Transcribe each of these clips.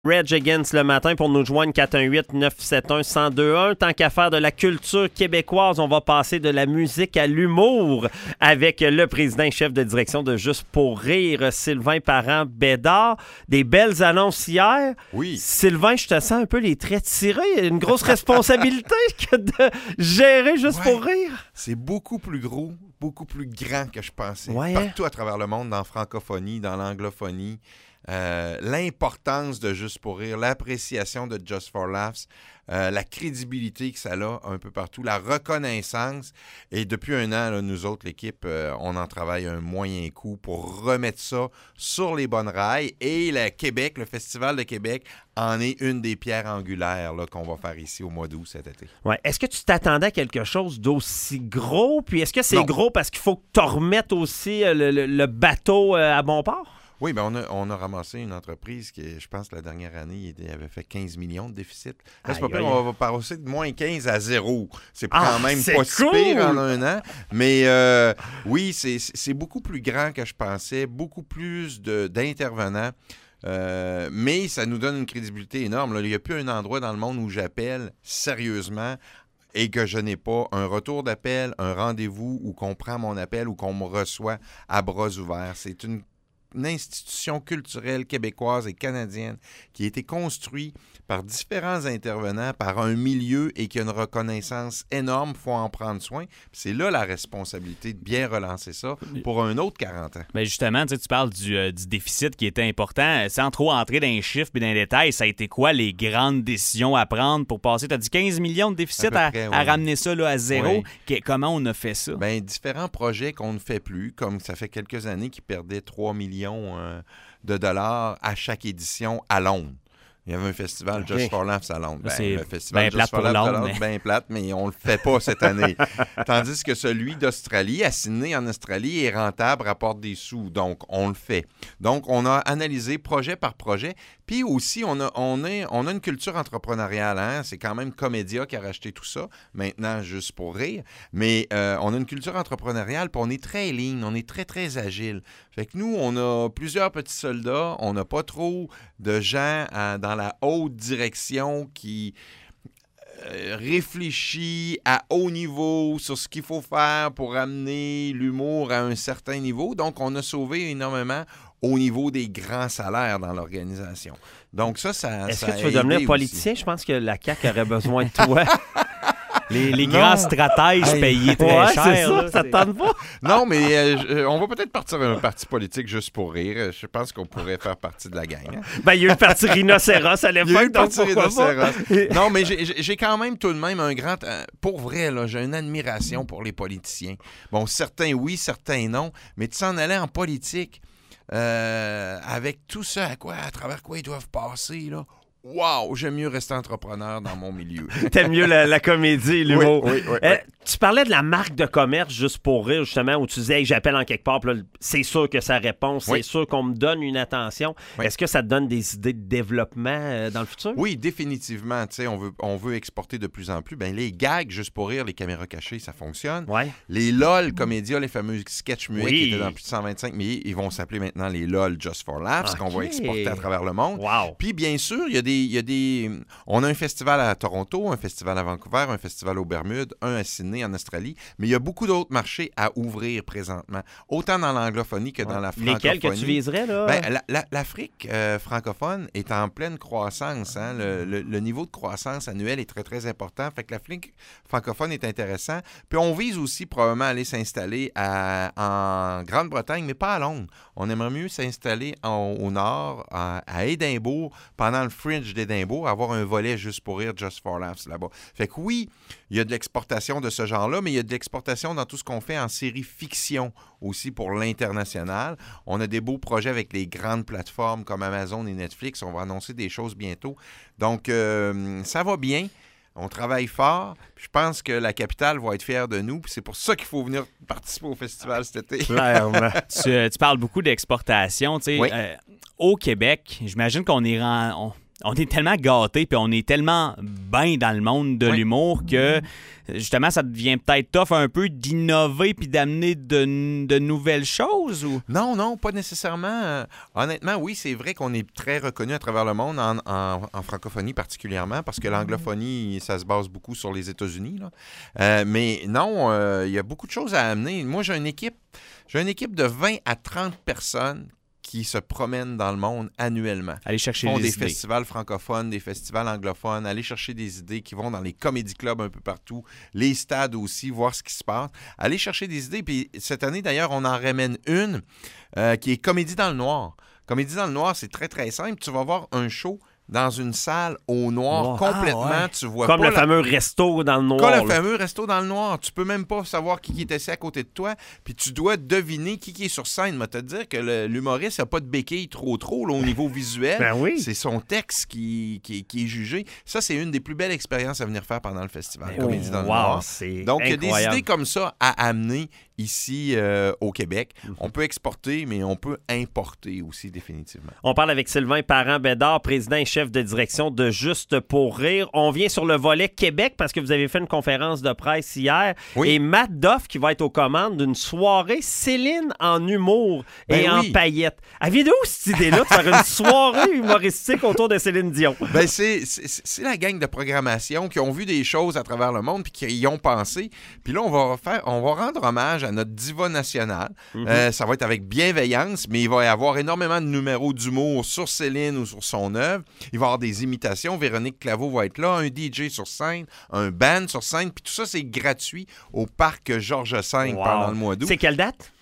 Rage Against le matin pour nous joindre 418-971-1021. Tant qu'à faire de la culture québécoise, on va passer de la musique à l'humour avec le président et chef de direction de Juste pour rire, Sylvain Parent-Bédard. Des belles annonces hier. Oui. Sylvain, je te sens un peu les traits tirés. Une grosse responsabilité que de gérer Juste pour rire. C'est beaucoup plus gros, beaucoup plus grand que je pensais. Ouais, Partout à travers le monde, dans la francophonie, dans l'anglophonie. L'importance de Juste pour rire, l'appréciation de Just for Laughs, la crédibilité que ça a un peu partout, la reconnaissance. Et depuis un an, là, nous autres, l'équipe, on en travaille un moyen coup pour remettre ça sur les bonnes rails. Et le Québec, le Festival de Québec, en est une des pierres angulaires là, qu'on va faire ici au mois d'août cet été. Ouais. Est-ce que tu t'attendais à quelque chose d'aussi gros? Puis est-ce que c'est gros parce qu'il faut que tu remettes aussi le bateau à bon port? Oui, bien, on a ramassé une entreprise qui, je pense, la dernière année, il avait fait 15 millions de déficit. Là, c'est pas pire, on va passer de moins 15 à 0. C'est quand même pas si pire en un an. Mais oui, c'est beaucoup plus grand que je pensais, beaucoup plus d'intervenants. Mais ça nous donne une crédibilité énorme. Là. Il n'y a plus un endroit dans le monde où j'appelle sérieusement et que je n'ai pas un retour d'appel, un rendez-vous où qu'on prend mon appel ou qu'on me reçoit à bras ouverts. C'est une institution culturelle québécoise et canadienne qui a été construite par différents intervenants, par un milieu et qui a une reconnaissance énorme. Il faut en prendre soin. Puis c'est là la responsabilité de bien relancer ça pour un autre 40 ans. Bien justement, tu parles du déficit qui était important. Sans trop entrer dans les chiffres et dans les détails, ça a été quoi les grandes décisions à prendre pour passer? Tu as dit 15 millions de déficit à ramener ça là, à zéro. Oui. Comment on a fait ça? Bien, différents projets qu'on ne fait plus, comme ça fait quelques années qu'ils perdaient 3 millions de dollars à chaque édition à Londres. Il y avait un festival Just for Laughs à Londres. C'est le festival bien plate pour Londres. Bien plate, mais on le fait pas cette année. Tandis que celui d'Australie, à Sydney, en Australie, est rentable, rapporte des sous. Donc, on le fait. Donc, on a analysé projet par projet. Puis aussi, on a une culture entrepreneuriale. Hein? C'est quand même Comédia qui a racheté tout ça. Maintenant, Juste pour rire. Mais on a une culture entrepreneuriale, puis on est très lean, on est très, très agile. Fait que nous, on a plusieurs petits soldats. On n'a pas trop de gens dans la haute direction qui réfléchit à haut niveau sur ce qu'il faut faire pour amener l'humour à un certain niveau. Donc, on a sauvé énormément au niveau des grands salaires dans l'organisation. Donc ça Est-ce que tu veux devenir politicien? Je pense que la CAQ aurait besoin de toi. Les grands stratèges payés très cher. Ça te tente pas? Non, mais on va peut-être partir un parti politique Juste pour rire. Je pense qu'on pourrait faire partie de la gang. Hein? Ben, il y a eu le parti Rhinocéros à l'époque. Il y a eu le parti Rhinocéros. Non, mais j'ai quand même tout de même un grand... pour vrai, là, j'ai une admiration pour les politiciens. Bon, certains oui, certains non, mais de s'en aller en politique avec tout ça à travers quoi ils doivent passer, là. Wow, j'aime mieux rester entrepreneur dans mon milieu. T'aimes mieux la comédie, l'humour. Oui. Tu parlais de la marque de commerce Juste pour rire, justement, où tu disais hey, j'appelle en quelque part, puis là, c'est sûr que ça répond, c'est sûr qu'on me donne une attention. Oui. Est-ce que ça te donne des idées de développement dans le futur? Oui, définitivement. Tu sais, on veut exporter de plus en plus. Ben, les gags Juste pour rire, les caméras cachées, ça fonctionne. Ouais. Les LOL Comédia, les fameux sketchs muets qui étaient dans plus de 125 milliers, ils vont s'appeler maintenant les LOL Just for Laughs, qu'on va exporter à travers le monde. Wow. Puis, bien sûr, on a un festival à Toronto, un festival à Vancouver, un festival aux Bermudes, un à Sydney en Australie, mais il y a beaucoup d'autres marchés à ouvrir présentement, autant dans l'anglophonie que dans la francophonie. Lesquels que tu viserais, là? Ben, l'Afrique francophone est en pleine croissance. Hein? Le niveau de croissance annuel est très, très important. Fait que l'Afrique francophone est intéressant. Puis on vise aussi probablement aller s'installer en Grande-Bretagne, mais pas à Londres. On aimerait mieux s'installer au nord, à Édimbourg, pendant le Fringe d'Édimbourg, avoir un volet Juste pour rire, Just for Laughs là-bas. Fait que oui, il y a de l'exportation de ce genre-là, mais il y a de l'exportation dans tout ce qu'on fait en série fiction aussi pour l'international. On a des beaux projets avec les grandes plateformes comme Amazon et Netflix. On va annoncer des choses bientôt. Donc, ça va bien. On travaille fort. Je pense que la capitale va être fière de nous. Puis c'est pour ça qu'il faut venir participer au festival cet été. Clairement. Tu parles beaucoup d'exportation. Tu sais, au Québec, j'imagine qu'on est on est tellement gâtés puis on est tellement bien dans le monde de l'humour que justement ça devient peut-être tough un peu d'innover puis d'amener de nouvelles choses ou? Non, pas nécessairement. Honnêtement, oui, c'est vrai qu'on est très reconnu à travers le monde, en francophonie particulièrement, parce que l'anglophonie, ça se base beaucoup sur les États-Unis. Là. Mais non, il y a beaucoup de choses à amener. Moi, j'ai une équipe de 20 à 30 personnes qui se promènent dans le monde annuellement. Aller chercher des idées. Festivals francophones, des festivals anglophones, aller chercher des idées qui vont dans les comédie clubs un peu partout, les stades aussi, voir ce qui se passe. Aller chercher des idées. Puis cette année, d'ailleurs, on en ramène une qui est Comédie dans le noir. Comédie dans le noir, c'est très, très simple. Tu vas voir un show dans une salle au noir, complètement. Tu vois comme pas le fameux resto dans le noir. Comme le fameux resto dans le noir. Tu peux même pas savoir qui est assis à côté de toi, puis tu dois deviner qui est sur scène. Mais te dire que l'humoriste n'a pas de béquille trop là, au niveau visuel. Ben oui. C'est son texte qui est jugé. Ça, c'est une des plus belles expériences à venir faire pendant le festival. Comédie dans le noir. Donc, il y a des idées comme ça à amener ici au Québec. On peut exporter, mais on peut importer aussi définitivement. On parle avec Sylvain Parent-Bédard, président et chef de direction de Juste pour rire. On vient sur le volet Québec parce que vous avez fait une conférence de presse hier. Oui. Et Matt Doff qui va être aux commandes d'une soirée Céline en humour et en paillettes. Aviez-vous cette idée-là de faire une soirée humoristique autour de Céline Dion? Ben c'est la gang de programmation qui ont vu des choses à travers le monde puis qui y ont pensé. Puis là, on va rendre hommage à notre diva nationale. Ça va être avec bienveillance, mais il va y avoir énormément de numéros d'humour sur Céline ou sur son œuvre. Il va y avoir des imitations. Véronique Claveau va être là, un DJ sur scène, un band sur scène. Puis tout ça, c'est gratuit au parc Georges V pendant le mois d'août. C'est quelle date?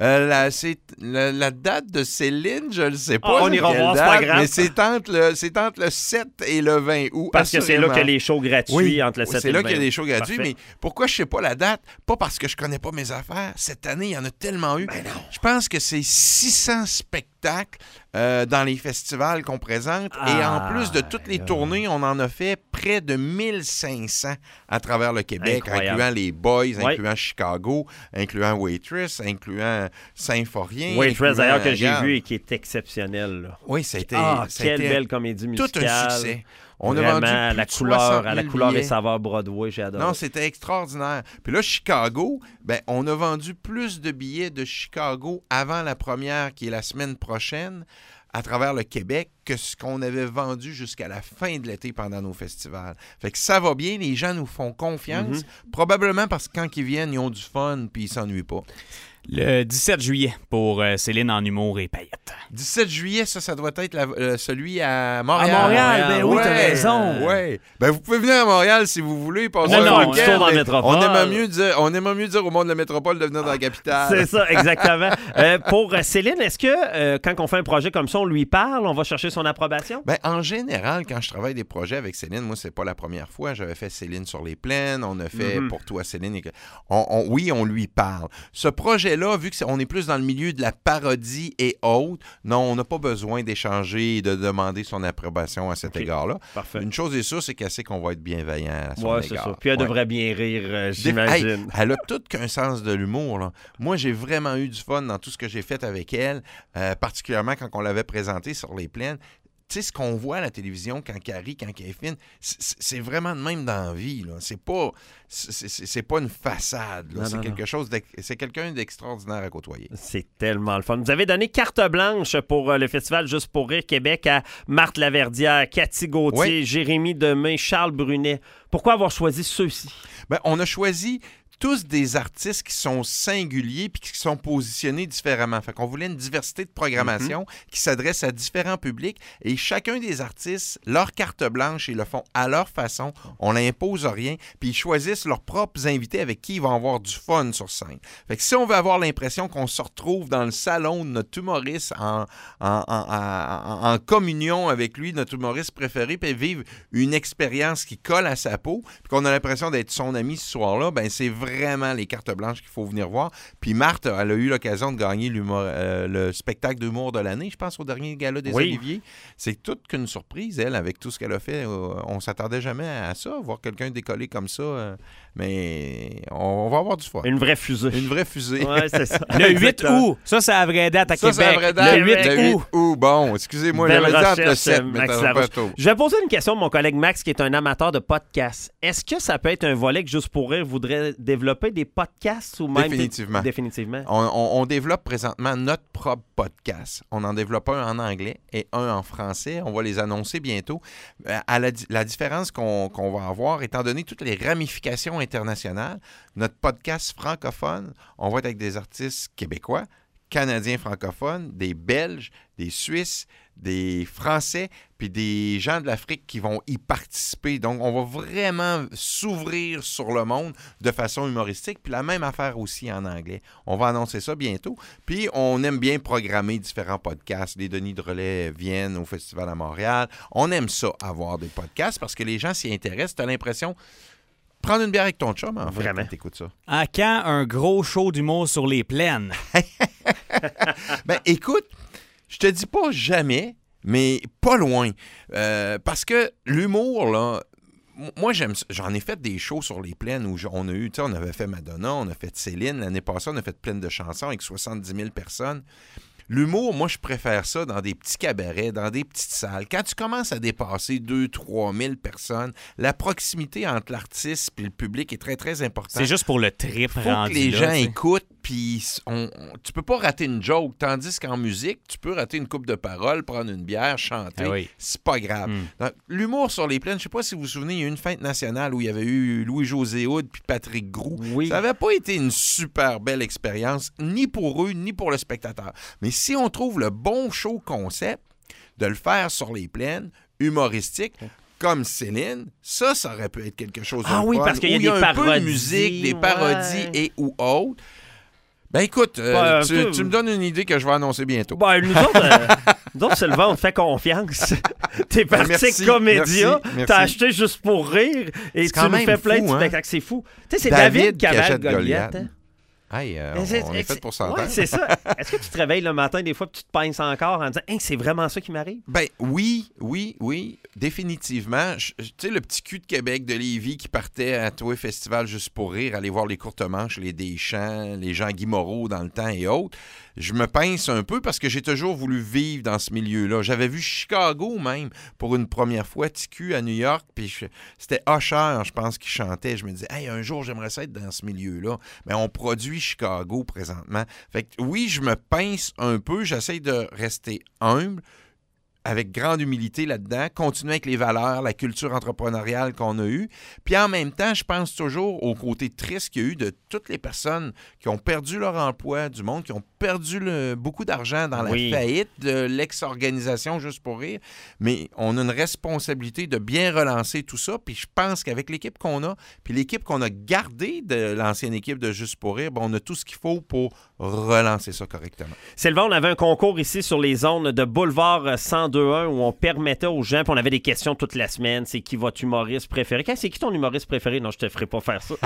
La date de Céline, je ne sais pas. On ira voir, c'est pas grave. Mais c'est entre le 7 et le 20 août. Parce que c'est là qu'il y a les shows gratuits entre le 7 et le 20 août. C'est là qu'il y a des shows gratuits. Mais pourquoi je ne sais pas la date? Pas parce que je ne connais pas mes affaires. Cette année, il y en a tellement eu. Je pense que c'est 600 spectacles dans les festivals qu'on présente. Et en plus de toutes les tournées, on en a fait près de 1500 à travers le Québec, incluant les Boys, incluant Chicago, incluant Waitress, incluant Symphorien. Waitress, d'ailleurs, que j'ai vu et qui est exceptionnel. Là. Oui, ça a été... quelle belle comédie musicale. Tout un succès. On a vendu à la couleur et saveur Broadway, j'ai adoré. Non, c'était extraordinaire. Puis là, Chicago, on a vendu plus de billets de Chicago avant la première, qui est la semaine prochaine, à travers le Québec, que ce qu'on avait vendu jusqu'à la fin de l'été pendant nos festivals. Fait que ça va bien, les gens nous font confiance, probablement parce que quand ils viennent, ils ont du fun puis ils s'ennuient pas. Le 17 juillet pour Céline en humour et paillettes. 17 juillet, ça doit être celui à Montréal. À Montréal, oui, t'as raison. Ouais. Vous pouvez venir à Montréal si vous voulez. Non, dans la métropole. On aime mieux dire au monde de la métropole de venir dans la capitale. C'est ça, exactement. Pour Céline, est-ce que quand on fait un projet comme ça, on lui parle, on va chercher son approbation? En général, quand je travaille des projets avec Céline, moi, c'est pas la première fois. J'avais fait Céline sur les plaines, on a fait Pour toi, Céline. Oui, on lui parle. Ce projet-là, vu qu'on est plus dans le milieu de la parodie et autres, non, on n'a pas besoin d'échanger et de demander son approbation à cet égard-là. Parfait. Une chose est sûre, c'est qu'elle sait qu'on va être bienveillant à son égard. C'est ça. Puis elle devrait bien rire, j'imagine. Elle a tout qu'un sens de l'humour. Là. Moi, j'ai vraiment eu du fun dans tout ce que j'ai fait avec elle, particulièrement quand on l'avait présenté sur les plaines. Tu sais, ce qu'on voit à la télévision quand elle rit, quand elle est fine, c'est vraiment de même dans la vie. Là. C'est pas une façade. Là. C'est quelqu'un d'extraordinaire à côtoyer. C'est tellement le fun. Vous avez donné carte blanche pour le festival Juste pour rire Québec à Marthe Laverdière, Cathy Gauthier, Jérémy Demé, Charles Brunet. Pourquoi avoir choisi ceux-ci? On a choisi tous des artistes qui sont singuliers puis qui sont positionnés différemment. Fait qu'on voulait une diversité de programmation qui s'adresse à différents publics et chacun des artistes, leur carte blanche, ils le font à leur façon. On n'impose rien puis ils choisissent leurs propres invités avec qui ils vont avoir du fun sur scène. Fait que si on veut avoir l'impression qu'on se retrouve dans le salon de notre humoriste en communion avec lui, notre humoriste préféré, puis vivre une expérience qui colle à sa peau puis qu'on a l'impression d'être son ami ce soir-là, c'est vraiment les cartes blanches qu'il faut venir voir. Puis Marthe, elle a eu l'occasion de gagner le spectacle d'humour de l'année, je pense, au dernier gala des Oliviers. C'est toute qu'une surprise, elle, avec tout ce qu'elle a fait. On s'attendait jamais à ça, voir quelqu'un décoller comme ça. Mais on va avoir du fun. Une vraie fusée. Une vraie fusée. Ouais, c'est ça. Le 8 août. Ça, c'est la vraie date à Québec. C'est la vraie date. Le 8 août. Bon, excusez-moi, j'avais dit entre le 7, mais je vais poser une question à mon collègue Max, qui est un amateur de podcasts. Est-ce que ça peut être un volet que Juste pour rire voudrait développer des podcasts ou même... Définitivement. On développe présentement notre propre podcast. On en développe un en anglais et un en français. On va les annoncer bientôt. La différence qu'on va avoir, étant donné toutes les ramifications internationales, notre podcast francophone, on va être avec des artistes québécois, canadiens francophones, des Belges, des Suisses, des Français, puis des gens de l'Afrique qui vont y participer. Donc, on va vraiment s'ouvrir sur le monde de façon humoristique. Puis la même affaire aussi en anglais. On va annoncer ça bientôt. Puis, on aime bien programmer différents podcasts. Les Denis de Relais viennent au Festival à Montréal. On aime ça, avoir des podcasts, parce que les gens s'y intéressent. Tu as l'impression... Prendre une bière avec ton chum, en fait, vraiment, quand t'écoutes ça. À quand un gros show d'humour sur les plaines? Ben, écoute, je te dis pas jamais, mais pas loin. Parce que l'humour, là, moi, j'en ai fait des shows sur les plaines où on a eu, tu sais, on avait fait Madonna, on a fait Céline. L'année passée, on a fait plein de chansons avec 70 000 personnes. L'humour, moi, je préfère ça dans des petits cabarets, dans des petites salles. Quand tu commences à dépasser 2-3 000 personnes, la proximité entre l'artiste et le public est très, très importante. C'est juste pour le trip rendu là. Faut que les gens écoutent, puis tu peux pas rater une joke. Tandis qu'en musique, tu peux rater une coupe de paroles, prendre une bière, chanter. Ah oui. C'est pas grave. Donc, l'humour sur les plaines, je sais pas si vous vous souvenez, il y a eu une fête nationale où il y avait eu Louis-José Hood puis Patrick Groux. Oui. Ça avait pas été une super belle expérience, ni pour eux, ni pour le spectateur. Mais si on trouve le bon show concept de le faire sur les plaines, humoristique, comme Céline, ça aurait pu être quelque chose de fun. Ah oui, parce qu'il y a des parodies. Un peu de musique, des parodies et ou autres. Ben écoute, tu me donnes une idée que je vais annoncer bientôt. Ben, nous autres, Sylvain, on te fait confiance. T'es parti comédia, t'as acheté Juste pour rire et tu nous fais plein de spectacles. C'est fou. Tu sais, c'est David qui achète Goliath. Hein? Hey, on est fait pour s'entendre. Ouais, c'est ça. Est-ce que tu te réveilles le matin des fois et tu te pinces encore en disant hey, c'est vraiment ça qui m'arrive? Ben oui, définitivement. Tu sais, le petit cul de Québec de Lévis qui partait à tous les festivals Juste pour rire, aller voir les courtes manches, les Deschamps, les Jean Guy Moreau dans le temps et autres. Je me pince un peu parce que j'ai toujours voulu vivre dans ce milieu-là. J'avais vu Chicago même pour une première fois, TQ à New York, puis c'était Usher, je pense, qui chantait. Je me disais, hey, un jour, j'aimerais ça être dans ce milieu-là. Mais on produit Chicago présentement. Fait que oui, je me pince un peu. J'essaie de rester humble, avec grande humilité là-dedans, continuer avec les valeurs, la culture entrepreneuriale qu'on a eue. Puis en même temps, je pense toujours au côté triste qu'il y a eu de toutes les personnes qui ont perdu leur emploi, du monde qui ont perdu beaucoup d'argent dans la faillite de l'ex-organisation Juste pour rire. Mais on a une responsabilité de bien relancer tout ça. Puis je pense qu'avec l'équipe qu'on a, puis l'équipe qu'on a gardée de l'ancienne équipe de Juste pour rire, on a tout ce qu'il faut pour relancer ça correctement. Sylvain, on avait un concours ici sur les zones de Boulevard 102.1 où on permettait aux gens, puis on avait des questions toute la semaine. C'est qui votre humoriste préféré? C'est qui ton humoriste préféré? Non, je te ferai pas faire ça.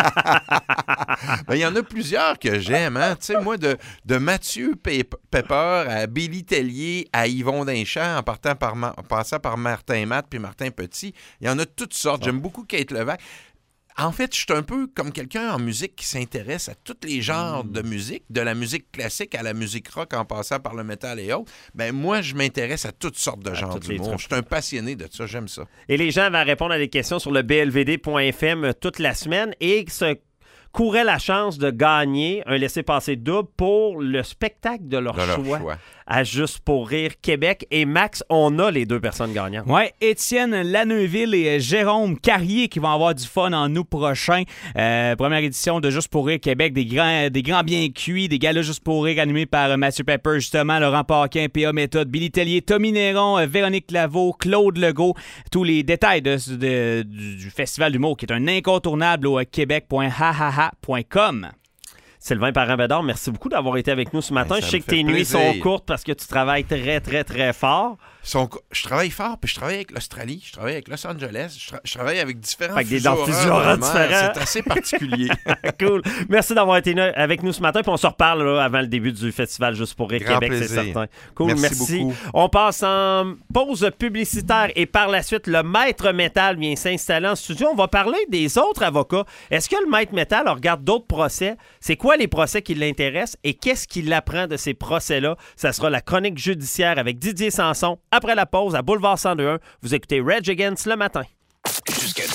Il y en a plusieurs que j'aime. Hein? Tu sais, moi, de Mathieu Pepper à Billy Tellier à Yvon Deschamps, en passant par Martin Matt puis Martin Petit, il y en a toutes sortes. J'aime beaucoup Kate Levac. En fait, je suis un peu comme quelqu'un en musique qui s'intéresse à tous les genres de musique, de la musique classique à la musique rock en passant par le métal et autres. Ben moi, je m'intéresse à toutes sortes de genres d'humour. Je suis un passionné de ça, j'aime ça. Et les gens vont répondre à des questions sur le blvd.fm toute la semaine et couraient la chance de gagner un laissez-passer double pour le spectacle de leur choix à Juste pour rire Québec. Et Max, on a les deux personnes gagnantes. Oui, Étienne Laneuville et Jérôme Carrier qui vont avoir du fun en août prochain. Première édition de Juste pour rire Québec, des grands bien cuits, des galas Juste pour rire animés par Mathieu Pepper, justement, Laurent Paquin, P.A. Méthode, Billy Tellier, Tommy Néron, Véronique Laveau, Claude Legault. Tous les détails du Festival d'humour qui est un incontournable au québec.hahaha.com. Sylvain Parent-Bédard, merci beaucoup d'avoir été avec nous ce matin. Je sais que tes nuits sont courtes parce que tu travailles très, très, très fort. Je travaille fort, puis je travaille avec l'Australie, je travaille avec Los Angeles, je travaille avec différents fuseaux horaires différents. C'est assez particulier. Cool. Merci d'avoir été avec nous ce matin, puis on se reparle là, avant le début du festival Juste pour rire Québec, plaisir. c'est certain. Cool, merci. Beaucoup. On passe en pause publicitaire et par la suite, le maître métal vient s'installer en studio. On va parler des autres avocats. Est-ce que le maître métal regarde d'autres procès? C'est quoi les procès qui l'intéressent et qu'est-ce qu'il apprend de ces procès-là? Ça sera la chronique judiciaire avec Didier Sanson. Après la pause, à Boulevard 102.1, vous écoutez Rage Against le matin.